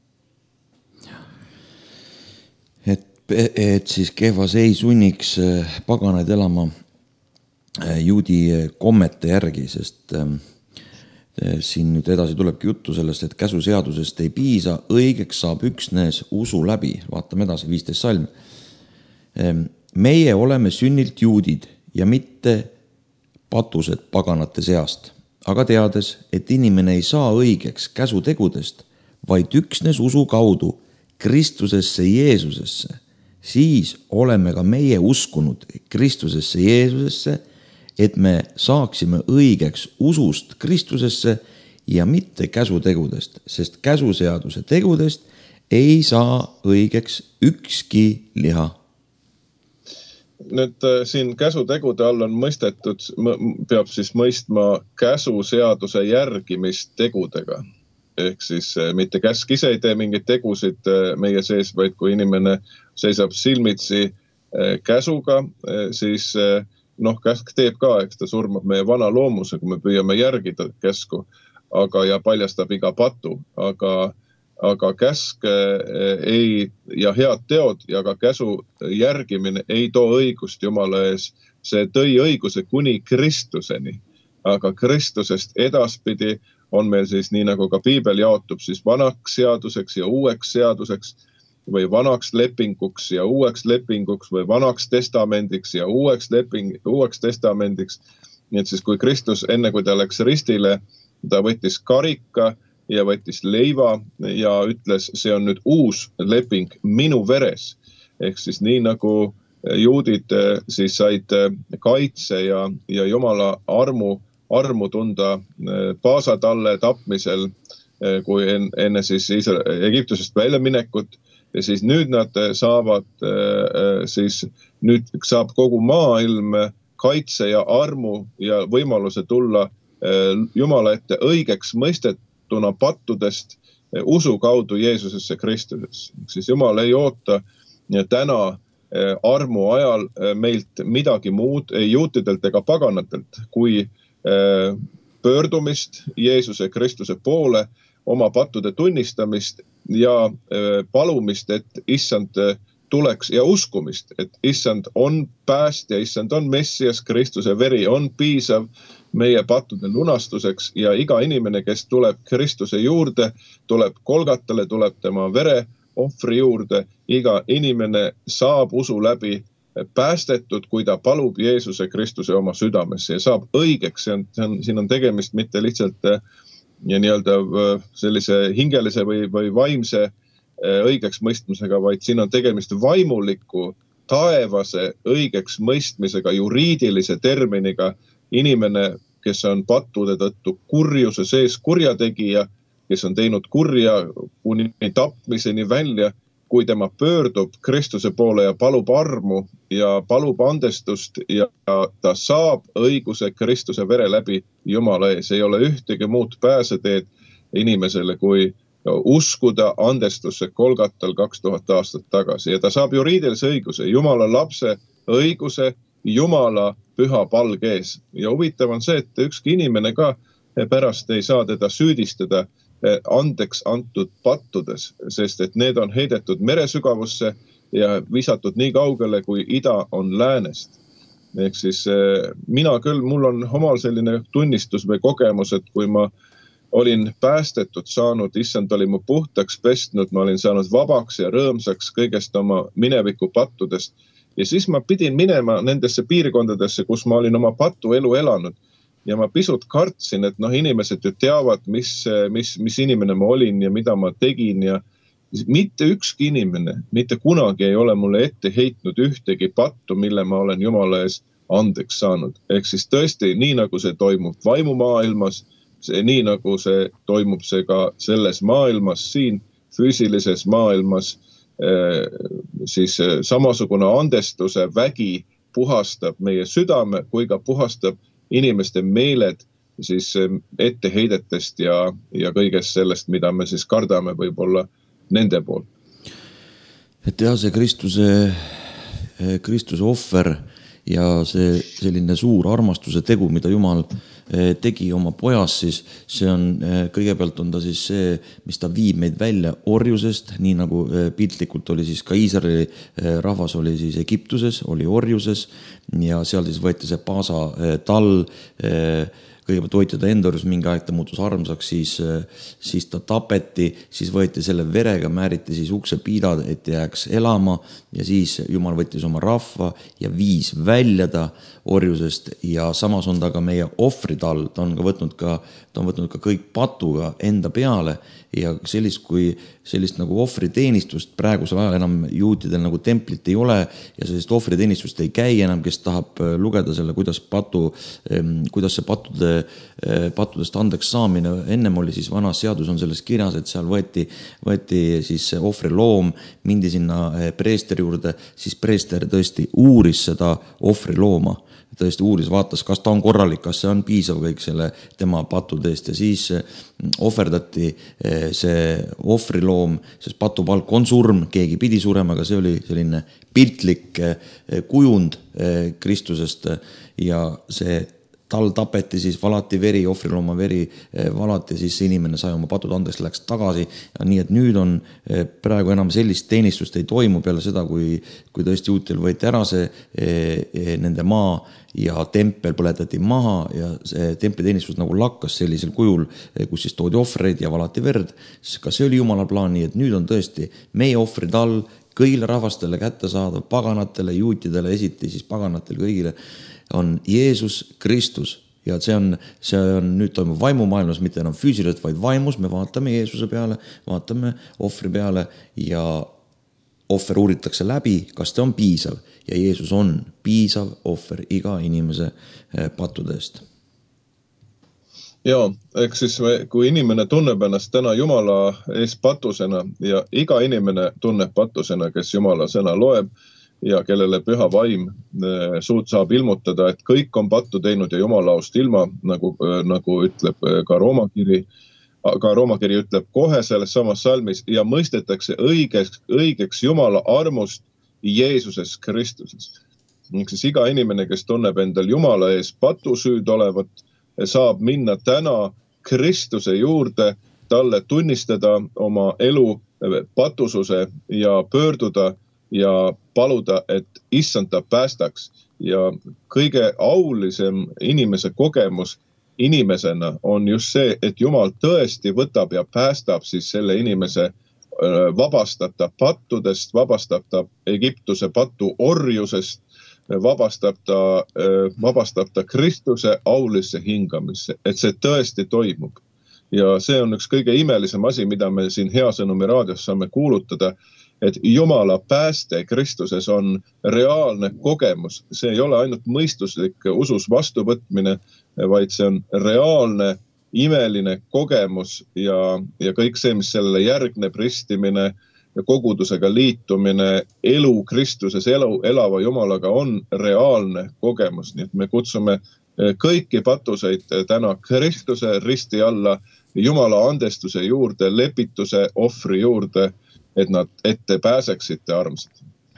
Et, et siis Keefas ei sunniks paganaid elama juudi kommete järgi, sest siin nüüd edasi tulebki juttu sellest, et käsuseadusest ei piisa, õigeks saab üksnes usu läbi. Vaatame edasi, viisteist salm. Meie oleme sünnilt juudid ja mitte patused paganate seast, aga teades, et inimene ei saa õigeks käsutegudest, vaid üksnes usu kaudu Kristusesse Jeesusesse, siis oleme ka meie uskunud Kristusesse Jeesusesse, et me saaksime õigeks usust Kristusesse ja mitte käsutegudest, sest käsuseaduse tegudest ei saa õigeks ükski liha. Nüüd siin käsutegude all on mõistetud, peab siis mõistma käsuseaduse järgimist tegudega. Ehk siis mitte käsk ise ei tee mingeid tegusid meie sees, vaid kui inimene seisab silmitsi käsuga, siis noh, käsk teeb ka, eks ta surmab meie vana loomuse, kui me püüame järgida käsku, aga ja paljastab iga patu, aga, aga käsk ei, ja head teod ja ka käsu järgimine ei too õigust Jumala ees. See tõi õiguse kuni Kristuseni, aga Kristusest edaspidi on meil siis nii nagu ka piibel jaotub siis vanaks seaduseks ja uueks seaduseks või vanaks lepinguks ja uueks lepinguks või vanaks testamendiks ja uueks, leping, uueks testamendiks. Nii et siis kui Kristus enne kui ta läks ristile, ta võttis karika ja võttis leiva ja ütles, see on nüüd uus leping minu veres. Ehk siis nii nagu juudid siis said kaitse ja, ja Jumala armu armu tunda paasatalle tapmisel, kui enne siis Egiptusest välja minekut. Ja siis nüüd nad saavad, siis nüüd saab kogu maailm kaitse ja armu ja võimaluse tulla Jumala ette õigeks mõistetuna pattudest usu kaudu Jeesusesse Kristuses. Siis Jumal ei oota täna armu ajal meilt midagi muud, ei juutidelt ega paganatelt, kui pöördumist Jeesuse Kristuse poole, oma pattude tunnistamist ja palumist, et issand tuleks ja uskumist, et issand on päästja, issand on Messias, Kristuse veri on piisav meie pattude lunastuseks ja iga inimene, kes tuleb Kristuse juurde, tuleb Kolgatale, tuleb tema vere ohvri juurde, iga inimene saab usu läbi päästetud, kui ta palub Jeesuse Kristuse oma südamesse ja saab õigeks. See on, see on, siin on tegemist mitte lihtsalt ja nii-öelda sellise hingelise või, või vaimse õigeks mõistmisega, vaid siin on tegemist vaimuliku, taevase õigeks mõistmisega, juriidilise terminiga. Inimene, kes on pattude tõttu kurjuse sees kurjategija, kes on teinud kurja kuni tapmiseni välja, kui tema pöördub Kristuse poole ja palub armu ja palub andestust ja ta saab õiguse Kristuse vere läbi Jumala ees. Ei ole ühtegi muud pääseteed inimesele, kui uskuda andestusse Kolgatal kaks tuhat aastat tagasi. Ja ta saab juriidilise õiguse, Jumala lapse õiguse, Jumala püha palge ees. Ja huvitav on see, et ükski inimene ka pärast ei saa teda süüdistada andeks antud pattudes, sest et need on heidetud meresügavusse ja visatud nii kaugele, kui ida on läänest. Ehk siis mina küll, mul on omal selline tunnistus või kogemus, et kui ma olin päästetud saanud, issand oli mu puhtaks pestnud, ma olin saanud vabaks ja rõõmsaks kõigest oma mineviku pattudest. Ja siis ma pidin minema nendesse piirkondadesse, kus ma olin oma patu elu elanud. Ja ma pisut kartsin, et noh, inimesed ju teavad, mis, mis, mis inimene ma olin ja mida ma tegin ja mitte ükski inimene, mitte kunagi ei ole mulle ette heitnud ühtegi pattu, mille ma olen Jumala ees andeks saanud. Ehk siis tõesti, nii nagu see toimub vaimumaailmas, see, nii nagu see toimub see ka selles maailmas, siin füüsilises maailmas, siis samasugune andestuse vägi puhastab meie südame, kui ka puhastab inimeste meeled siis etteheidetest ja, ja kõigest sellest, mida me siis kardame võib-olla nende poolt. Et jah, see Kristuse, Kristuse ohver ja see selline suur armastuse tegu, mida Jumal tegi oma pojas, siis see on, kõigepealt on ta siis see, mis ta viib meid välja orjusest, nii nagu piltlikult oli siis ka Iisraeli rahvas oli siis Egiptuses, oli orjuses ja seal siis võeti see paasa tall, kõigepealt hoiti ta enda orjus, mingi aeg ta muutus armsaks, siis, siis ta tapeti, siis võeti selle verega, määriti siis ukse piidad, et jääks elama ja siis Jumal võttis oma rahva ja viis välja ta orjusest ja samas on ta ka meie ohvritall, ta on ka võtnud ka, ta on võtnud ka kõik patuga enda peale ja sellist, kui sellist nagu ohvriteenistust praegusel ajal enam juutidel nagu templit ei ole ja sellist ohvriteenistust ei käi enam, kes tahab lugeda selle, kuidas patu, kuidas see patude pattudest andeks saamine, ennem oli siis vanas seadus on selles kirjas, et seal võeti, võeti siis ohvriloom, mindi sinna preesteri juurde, siis preester tõesti uuris seda ohvrilooma, tõesti uuris, vaatas, kas ta on korralik, kas see on piisav kõik selle tema pattude eest ja siis ohverdati see ohvriloom, sest patupalk on surm, keegi pidi surema, aga see oli selline piltlik kujund Kristusest ja see tal tapeti, siis valati veri, ohvrilooma veri valati, siis inimene sai oma patud andeks, läks tagasi. Ja nii, et nüüd on praegu enam sellist teenistust ei toimu peale seda, kui, kui tõesti juutil võeti ära see nende maa ja tempel põletati maha ja see templiteenistus nagu lakkas sellisel kujul, kus siis toodi ohvreid ja valati verd. Ka see oli Jumala plaan, nii et nüüd on tõesti meie ohvrid all kõigile rahvastele kätte saada, paganatele, juutidele esiti, siis paganatele kõigile on Jeesus Kristus ja see on, see on nüüd toimub vaimumaailmas, mitte enam füüsiliselt, vaid vaimus, me vaatame Jeesuse peale, vaatame ohvri peale ja ohver uuritakse läbi, kas ta on piisav ja Jeesus on piisav ohver iga inimese pattude eest. Jaa, ehk siis me, kui inimene tunneb ennast täna Jumala ees patusena ja iga inimene tunneb patusena, kes Jumala sõna loeb, ja kellele püha vaim suud saab ilmutada, et kõik on pattu teinud ja Jumalaust ilma, nagu, nagu ütleb ka Roomakiri, aga Roomakiri ütleb kohe selles samas salmis ja mõistetakse õigeks, õigeks Jumala armust Jeesuses Kristuses. Siis iga inimene, kes tunneb endal Jumala ees patusüüd olevat, saab minna täna Kristuse juurde, talle tunnistada oma elu patususe ja pöörduda ja paluda, et issand ta päästaks. Ja kõige aulisem inimese kogemus inimesena on just see, et Jumal tõesti võtab ja päästab siis selle inimese, vabastab ta pattudest, vabastab ta Egiptuse patu orjusest, vabastab ta, vabastab ta Kristuse aulisse hingamisse, et see tõesti toimub. Ja see on üks kõige imelisem asi, mida me siin Hea Sõnumi raadios saame kuulutada, et Jumala pääste Kristuses on reaalne kogemus. See ei ole ainult mõistuslik usus vastuvõtmine, vaid see on reaalne, imeline kogemus ja, ja kõik see, mis sellele järgneb, ristimine, kogudusega liitumine, elu Kristuses elu, elava Jumalaga on reaalne kogemus. Nii et me kutsume kõiki patuseid täna Kristuse risti alla, Jumala andestuse juurde, lepituse ohvri juurde, et nad ette pääseksite armsad.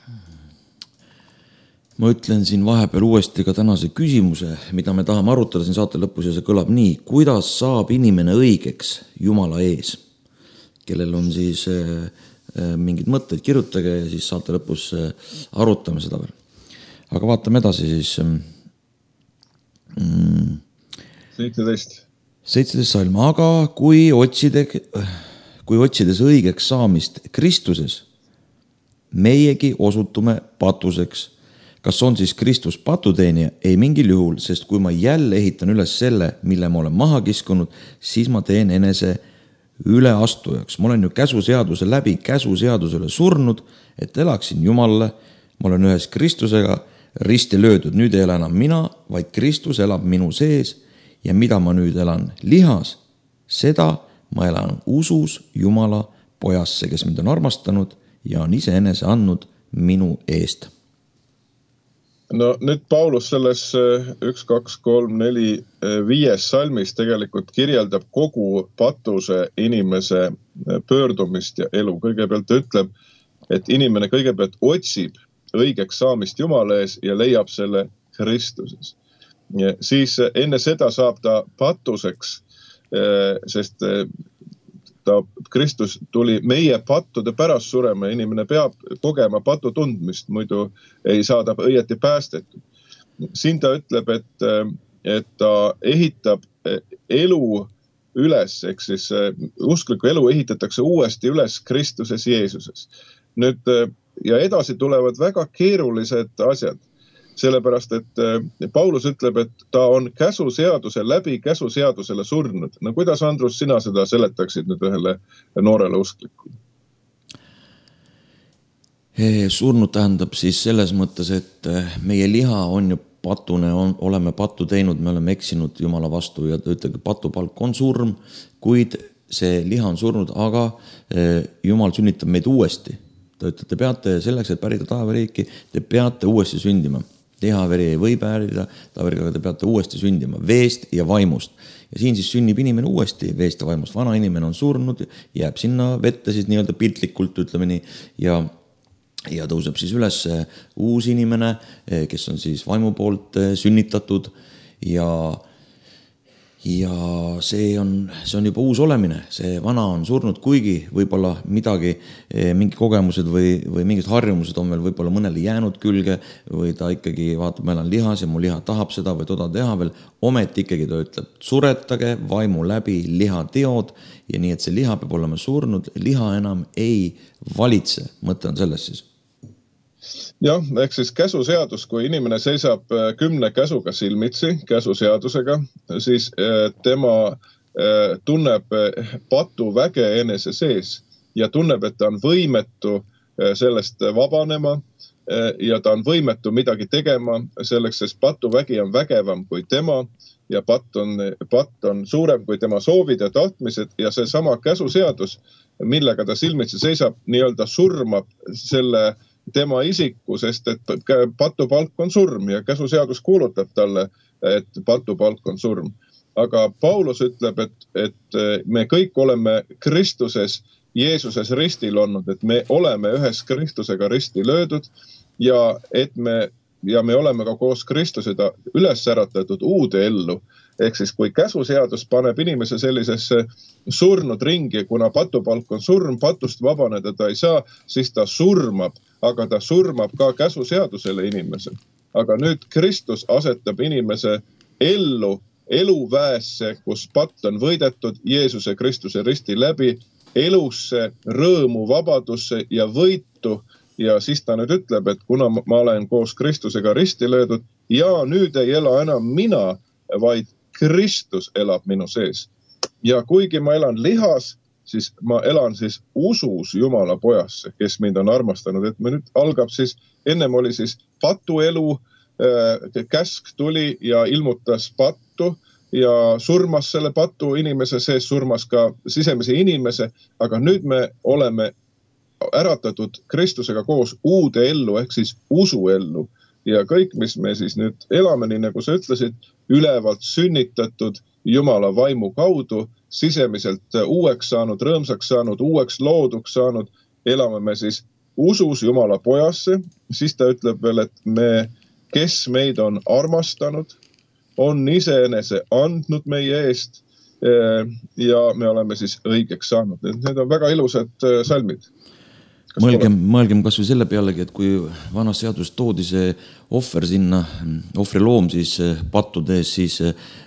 Ma ütlen siin vahepeal uuesti ka tänase küsimuse, mida me tahame arutada siin saate lõpus ja see kõlab nii. Kuidas saab inimene õigeks Jumala ees? Kellel on siis äh, mingid mõtteid, kirjutage ja siis saate lõpus äh, arutame seda veel. Aga vaatame edasi siis. Mm, seitseteist. seitseteist salm. Aga kui otside... kui otsides õigeks saamist Kristuses, meiegi osutume patuseks. Kas on siis Kristus patuteenija? Ei mingil juhul, sest kui ma jälle ehitan üles selle, mille ma olen maha kiskunud, siis ma teen enese üleastujaks. Ma olen ju käsuseaduse läbi käsuseadusele surnud, et elaksin Jumalale. Ma olen ühes Kristusega risti löödud. Nüüd ei ela enam mina, vaid Kristus elab minu sees ja mida ma nüüd elan lihas, seda ma elan usus Jumala pojasse, kes mind on armastanud ja on ise enese andnud minu eest. No nüüd Paulus selles üks, kaks, kolm, neli, viies salmis tegelikult kirjeldab kogu patuse inimese pöördumist ja elu. Kõigepealt ütleb, et inimene kõigepealt otsib õigeks saamist Jumala ees ja leiab selle Kristuses. Ja siis enne seda saab ta patuseks, sest ta, Kristus tuli meie pattude pärast surema. Inimene peab kogema patu tundmist, muidu ei saa ta õieti päästetud. Siin ta ütleb, et, et ta ehitab elu üles, ehk siis uskliku elu ehitatakse uuesti üles Kristuses Jeesuses. Nüüd, ja edasi tulevad väga keerulised asjad. Sellepärast, et Paulus ütleb, et ta on käsuseaduse läbi käsuseadusele surnud. No kuidas, Andrus, sina seda seletaksid nüüd ühele noorele usklikule? Surnud tähendab siis selles mõttes, et meie liha on ju patune on, oleme pattu teinud, me oleme eksinud Jumala vastu ja ta ütleb, et patupalk on surm, kuid see liha on surnud, aga Jumal sünnitab meid uuesti. Ta ütleb, te peate selleks, et pärida taevariiki, te peate uuesti sündima. Lihaveri ei või pärida, taevariga te peate uuesti sündima, veest ja vaimust. Ja siin siis sünnib inimene uuesti veest ja vaimust. Vana inimene on surnud, jääb sinna vette siis nii-öelda piltlikult, ütleme nii, ja ja tõuseb siis üles uus inimene, kes on siis vaimu poolt sünnitatud ja, ja see on, see on juba uus olemine. See vana on surnud, kuigi võib-olla midagi, mingi kogemused või, või mingid harjumused on veel võib-olla mõnele jäänud külge või ta ikkagi vaatab, meil on lihas ja mu liha tahab seda või toda teha veel. Ometi ikkagi ta ütleb, suretage vaimu läbi liha teod ja nii, et see liha peab olema surnud, liha enam ei valitse. Mõte on selles siis. Jah, ehk siis käsuseadus, kui inimene seisab kümne käsuga silmitsi, käsuseadusega, siis tema tunneb patu väge enese sees ja tunneb, et ta on võimetu sellest vabanema ja ta on võimetu midagi tegema selleks, sest patu vägi on vägevam kui tema ja patt on, patt on suurem kui tema soovid ja tahtmised ja see sama käsuseadus, millega ta silmitsi seisab, nii-öelda surmab selle tema isiku, sest et patupalk on surm ja käsuseadus kuulutab talle, et patupalk on surm. Aga Paulus ütleb, et, et me kõik oleme Kristuses, Jeesuses ristil olnud, et me oleme ühes Kristusega risti löödud ja et me, ja me oleme ka koos Kristusega üles äratatud uude ellu. Ehk siis kui käsuseadus paneb inimese sellisesse surnud ringi, kuna patupalk on surm, patust vabaneda ta ei saa, siis ta surmab, aga ta surmab ka käsuseadusele inimese. Aga nüüd Kristus asetab inimese ellu, eluväesse, kus patt on võidetud Jeesuse Kristuse risti läbi, elusse, rõõmu, vabadusse ja võitu. Ja siis ta nüüd ütleb, et kuna ma olen koos Kristusega risti löödud ja nüüd ei ela enam mina, vaid Kristus elab minu sees. Ja kuigi ma elan lihas, siis ma elan siis usus Jumala pojasse, kes mind on armastanud. Et me nüüd algab siis, ennem oli siis patuelu, käsk tuli ja ilmutas pattu ja surmas selle patu inimese sees, surmas ka sisemise inimese, aga nüüd me oleme äratatud Kristusega koos uude ellu, ehk siis usu ellu. Ja kõik, mis me siis nüüd elame, nii nagu sa ütlesid, ülevalt sünnitatud Jumala vaimu kaudu, sisemiselt uueks saanud, rõõmsaks saanud, uueks looduks saanud, elame me siis usus Jumala pojasse, siis ta ütleb veel, et me, kes meid on armastanud, on iseenese andnud meie eest ja me oleme siis õigeks saanud. Need on väga ilusad salmid. Mõelgem, mõelgem kas või selle pealegi, et kui vanas seadus toodi see ohver sinna, ohvri loom siis pattudes, siis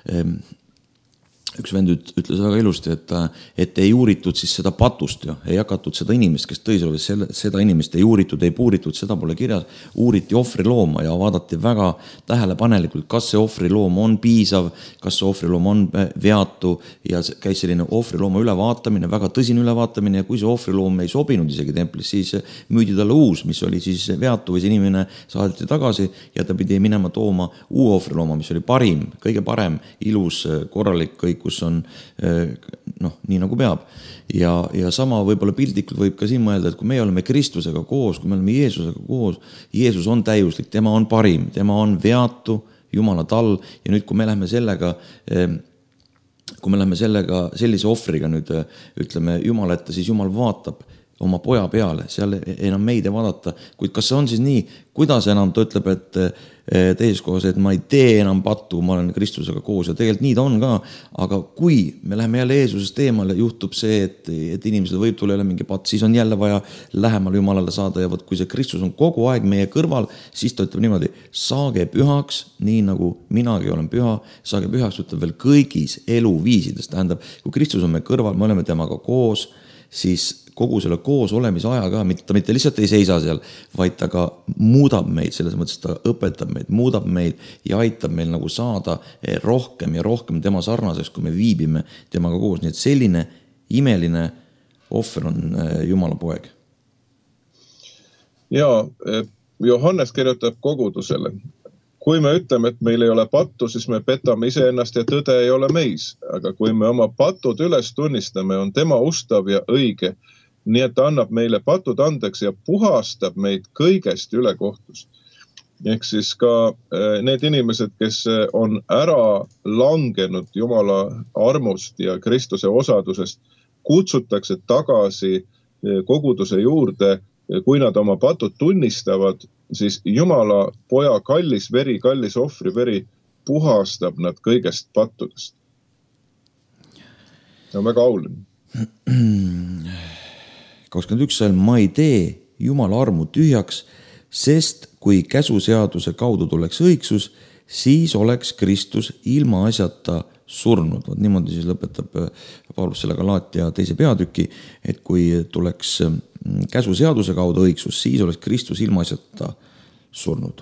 üks vend ütles väga ilusti, et, et ei uuritud siis seda patust ja ei hakatud seda inimest, kes tõi selle, seda inimest ei uuritud, ei puuritud, seda pole kirjas, uuriti ohvri looma ja vaadati väga tähelepanelikult, kas see ohvri loom on piisav, kas see ohvri loom on veatu ja käis selline ohvri looma ülevaatamine, väga tõsine ülevaatamine ja kui see ohvri loom ei sobinud isegi templis, siis müüdi talle uus, mis oli siis veatu või see inimene saadeti tagasi ja ta pidi minema tooma uue ohvri looma, mis oli parim, kõige parem, ilus, korralik, kõik kus on noh, nii nagu peab. Ja, ja sama võib-olla pildikult võib ka siin mõelda, et kui me oleme Kristusega koos, kui me oleme Jeesusega koos, Jeesus on täiuslik, tema on parim, tema on veatu, Jumala tall ja nüüd, kui me läheme sellega, kui me läheme sellega, sellise ohvriga nüüd, ütleme Jumala ette, siis Jumal vaatab oma poja peale, seal enam meid ei vaadata, kuid kas see on siis nii, kuidas enam ta ütleb, et teises kohas, et ma ei tee enam pattu, ma olen Kristusega koos ja tegelikult nii ta on ka, aga kui me läheme jälle Jeesusest eemale, juhtub see, et, et inimesel võib tulla jälle mingi patt, siis on jälle vaja lähemal Jumalale saada ja võt, kui see Kristus on kogu aeg meie kõrval, siis ta ütleb niimoodi, saage pühaks, nii nagu minagi olen püha, saage pühaks, ütleb veel kõigis eluviisides, tähendab, kui Kristus on meie kõrval, me oleme temaga koos, siis kogu selle koos olemise aja ka, ta mitte lihtsalt ei seisa seal, vaid ta ka muudab meid, selles mõttes ta õpetab meid, muudab meid ja aitab meil nagu saada rohkem ja rohkem tema sarnaseks, kui me viibime temaga koos. Nii et selline imeline ohver on Jumala poeg. Ja Johannes kirjutab kogudusele. kui me ütleme, et meil ei ole pattu, siis me petame iseennast ja tõde ei ole meis. Aga kui me oma patud üles tunnistame, on tema ustav ja õige. Nii et ta annab meile patud andeks ja puhastab meid kõigest ülekohtust. Ehk siis ka need inimesed, kes on ära langenud Jumala armust ja Kristuse osadusest, kutsutakse tagasi koguduse juurde. Kui nad oma patud tunnistavad, siis Jumala poja kallis veri, kallis ohvri veri puhastab nad kõigest pattudest. See on väga auline. kakskümmend üks salm, ma ei tee Jumala armu tühjaks, sest kui käsuseaduse kaudu tuleks õigsus, siis oleks Kristus ilma asjata surnud. Vaat niimoodi siis lõpetab Paulus selle Galaatia teise peatüki, et kui tuleks käsuseaduse kaudu õigsus, siis oleks Kristus ilma asjata surnud.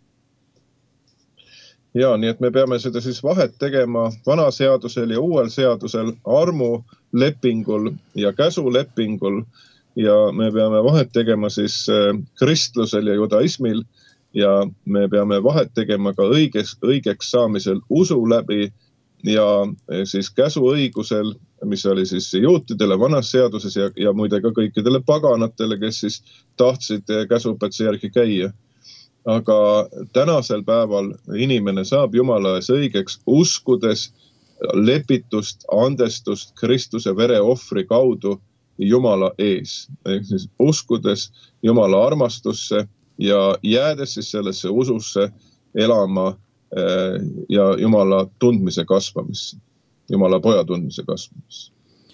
Ja, nii et me peame seda siis vahet tegema vana seadusel ja uuel seadusel, armu lepingul ja käsulepingul. Ja me peame vahet tegema siis kristlusel ja judaismil ja me peame vahet tegema ka õigeks, õigeks saamisel usu läbi ja siis käsuõigusel, mis oli siis juutidele vanas seaduses ja, ja muide ka kõikidele paganatele, kes siis tahtsid käsupätsi järgi käia. Aga tänasel päeval inimene saab Jumala ees õigeks uskudes lepitust, andestust Kristuse vere ohvri kaudu Jumala ees. Ehk siis uskudes Jumala armastusse ja jäädes siis sellesse ususse elama ja Jumala tundmise kasvamisse. Jumala poja tundmise kasvamisse.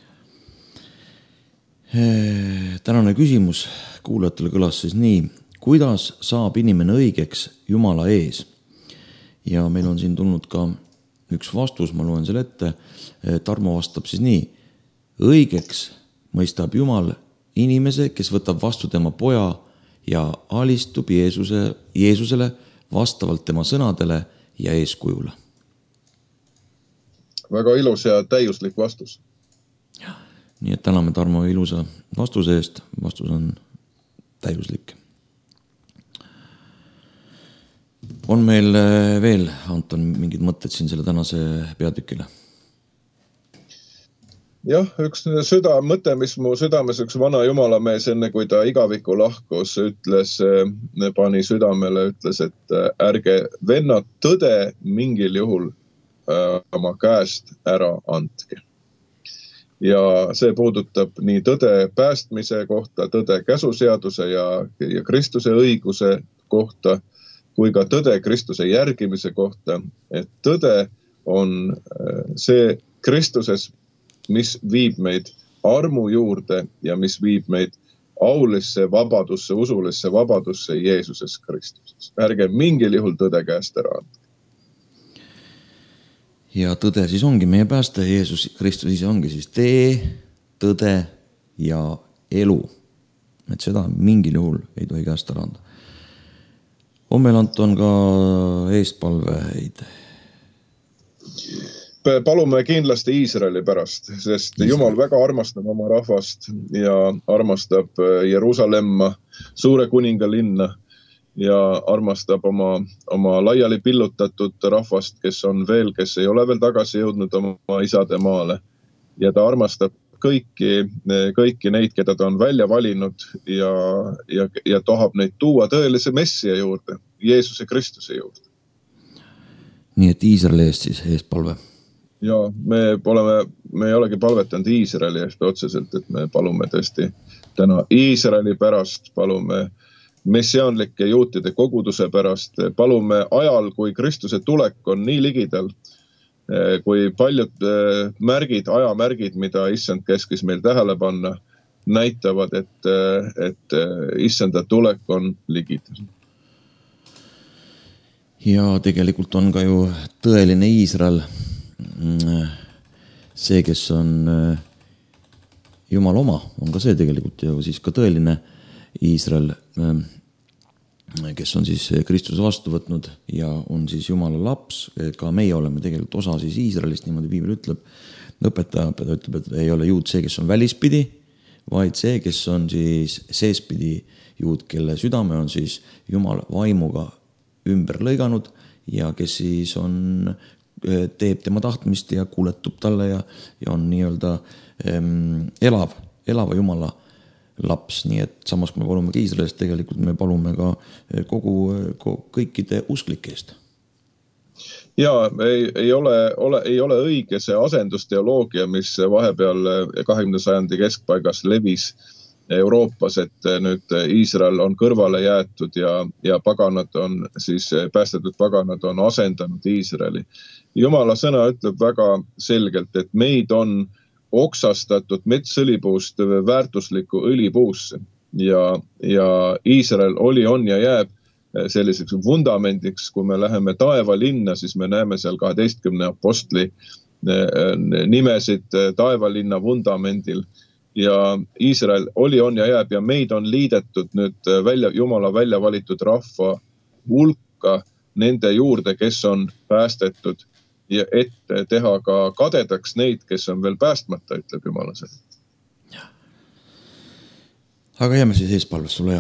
Tänane küsimus kuulajatele kõlas siis nii. Kuidas saab inimene õigeks Jumala ees? Ja meil on siin tulnud ka üks vastus, ma loen selle ette. Tarmo vastab siis nii. Õigeks mõistab Jumal inimese, kes võtab vastu tema poja ja alistub Jeesuse, Jeesusele vastavalt tema sõnadele ja eeskujule. Väga ilus ja täiuslik vastus. Nii et täname Tarmo ilusa vastuse eest. Vastus on täiuslik. On meil veel, Anton, mingid mõtted siin selle tänase peatükile? Jah, üks süda mõte, mis mu südames üks vana jumalamees enne, kui ta igaviku lahkus, ütles, pani südamele, ütles, et ärge vennad tõde mingil juhul oma käest ära andke. Ja see puudutab nii tõde päästmise kohta, tõde käsuseaduse ja, ja Kristuse õiguse kohta, kui ka tõde Kristuse järgimise kohta, et tõde on see Kristuses, mis viib meid armu juurde ja mis viib meid aulisse vabadusse, usulisse vabadusse Jeesuses Kristuses. Ärge mingil juhul tõde käest ära andke. Ja tõde siis ongi meie pääste, Jeesus Kristus ise ongi siis tee, tõde ja elu. Et seda mingil juhul ei tohi käest ära anda. On meil, Anton, ka eestpalveid? Palume kindlasti Iisraeli pärast, sest Jumal väga armastab oma rahvast ja armastab Jeruusalemma, suure kuninga linna ja armastab oma, oma laiali pillutatud rahvast, kes on veel, kes ei ole veel tagasi jõudnud oma isade maale. Ja ta armastab kõiki, kõiki neid, keda ta on välja valinud ja, ja, ja tahab neid tuua tõelise messia juurde, Jeesuse Kristuse juurde. Nii et Iisraeli eest siis eestpalve. Ja me, oleme, me ei olegi palvetanud Iisraeli eest otseselt, et me palume tõesti täna Iisraeli pärast, palume messiaanlike juutide koguduse pärast, palume ajal, kui Kristuse tulek on nii ligidal, kui paljud märgid, ajamärgid, mida issand keskis meil tähele panna, näitavad, et, et issanda tulek on ligidal. Ja tegelikult on ka ju tõeline Iisrael, see, kes on Jumal oma, on ka see tegelikult ju siis ka tõeline Iisrael, kes on siis Kristuse vastu võtnud ja on siis Jumala laps. Ka meie oleme tegelikult osa siis Iisraelist, niimoodi Piibel ütleb. Õpetaja ütleb, et ei ole juud see, kes on välispidi, vaid see, kes on siis seespidi juud, kelle südame on siis Jumala vaimuga ümber lõiganud ja kes siis on, teeb tema tahtmist ja kuuletub talle ja, ja on nii-öelda ähm, elav, elava Jumala laps, nii et samas kui me palume ka Iisraelist, tegelikult me palume ka kogu, kogu kõikide usklike eest. Ja ei, ei, ole, ole, ei ole õige see asendusteoloogia, mis vahepeal kahekümnenda sajandi keskpaigas levis Euroopas, et nüüd Iisrael on kõrvale jäetud ja, ja paganad on, siis päästetud paganad on asendanud Iisraeli. Jumala sõna ütleb väga selgelt, et meid on oksastatud metsõlipuust väärtusliku õlipuusse ja, ja Iisrael oli, on ja jääb selliseks vundamendiks. Kui me läheme taevalinna, siis me näeme seal kaheteistkümne apostli nimesid taevalinna vundamendil ja Iisrael oli, on ja jääb ja meid on liidetud nüüd välja, Jumala välja valitud rahva hulka nende juurde, kes on päästetud ja et teha ka kadedaks neid, kes on veel päästmata, ütleb Jumala sõna. Aga jääme siis eespalves sulle ja.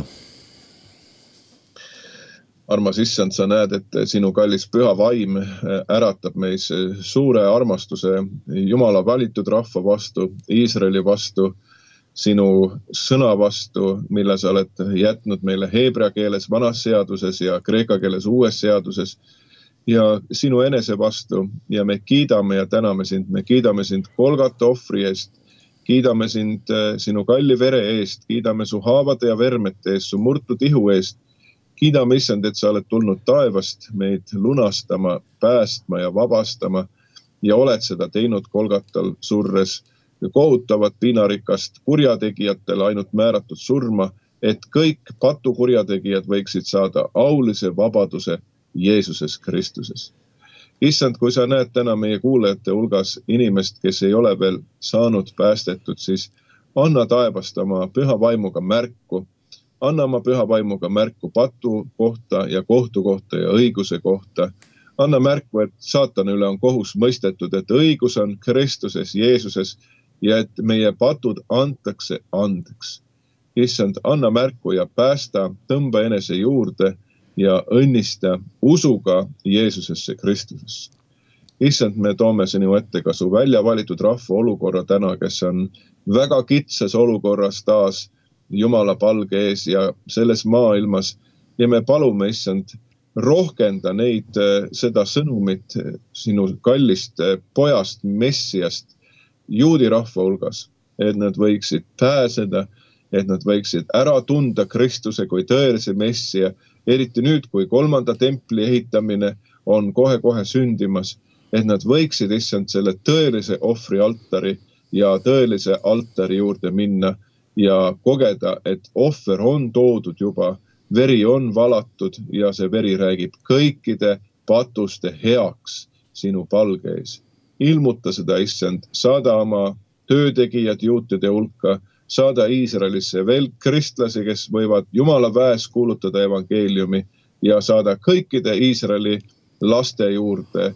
Armas issand, sa näed, et sinu kallis püha vaim äratab meis suure armastuse Jumala valitud rahva vastu, Iisraeli vastu, sinu sõna vastu, mille sa oled jätnud meile heebrea keeles vanas seaduses ja kreeka keeles uues seaduses ja sinu enese vastu ja me kiidame ja täname sind, me kiidame sind Golgata ohvri eest, kiidame sind sinu kalli vere eest, kiidame su haavade ja vermete eest, su murtud ihu eest, kiidame issand, et sa oled tulnud taevast meid lunastama, päästma ja vabastama ja oled seda teinud Golgatal surres kohutavat piinarikast kurjategijatele ainult määratud surma, et kõik patukurjategijad võiksid saada aulise vabaduse Jeesuses Kristuses. Issand, kui sa näed täna meie kuulajate hulgas inimest, kes ei ole veel saanud päästetud, siis anna taevast oma püha vaimuga märku, anna oma püha vaimuga märku patu kohta ja kohtu kohta ja õiguse kohta. Anna märku, et saatana üle on kohus mõistetud, et õigus on Kristuses, Jeesuses ja et meie patud antakse andeks. Issand, anna märku ja päästa, tõmba enese juurde ja õnnista usuga Jeesusesse Kristusesse. Issand, me toome sinu ette ka su välja valitud rahva olukorra täna, kes on väga kitsas olukorras taas Jumala palge ees ja selles maailmas ja me palume, issand, rohkenda neid seda sõnumit sinu kallist pojast, messiast, juudi rahva hulgas, et nad võiksid pääseda, et nad võiksid ära tunda Kristuse kui tõelise messia, eriti nüüd, kui kolmanda templi ehitamine on kohe-kohe sündimas, et nad võiksid issand selle tõelise ohvri altari ja tõelise altari juurde minna ja kogeda, et ohver on toodud juba, veri on valatud ja see veri räägib kõikide patuste heaks sinu palge ees. Ilmuta seda, issand, saada oma töötegijad juutide hulka, saada Iisraelisse veel kristlasi, kes võivad Jumala väes kuulutada evangeeliumi ja saada kõikide Iisraeli laste juurde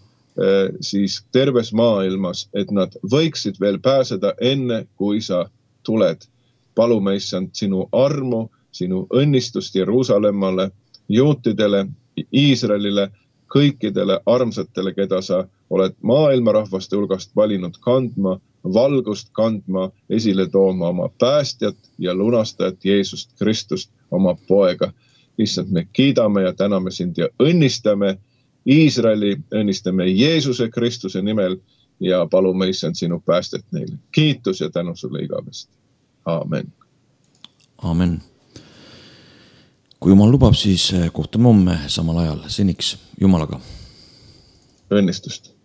siis terves maailmas, et nad võiksid veel pääseda enne, kui sa tuled. Palume, issand, sinu armu, sinu õnnistust Jeruusalemmale, juutidele, Iisraelile, kõikidele armsatele, keda sa oled maailma rahvaste hulgast valinud kandma, valgust kandma, esile tooma oma päästjat ja lunastajat Jeesust Kristust, oma poega. Issand, me kiidame ja täname sind ja õnnistame Iisraeli, õnnistame Jeesuse Kristuse nimel ja palume, issand, sinu päästet neile. Kiitus ja tänu sulle igavesti. Aamen. Aamen. Kui Jumal lubab, siis kohtume homme samal ajal. Seniks Jumalaga. Õnnistust.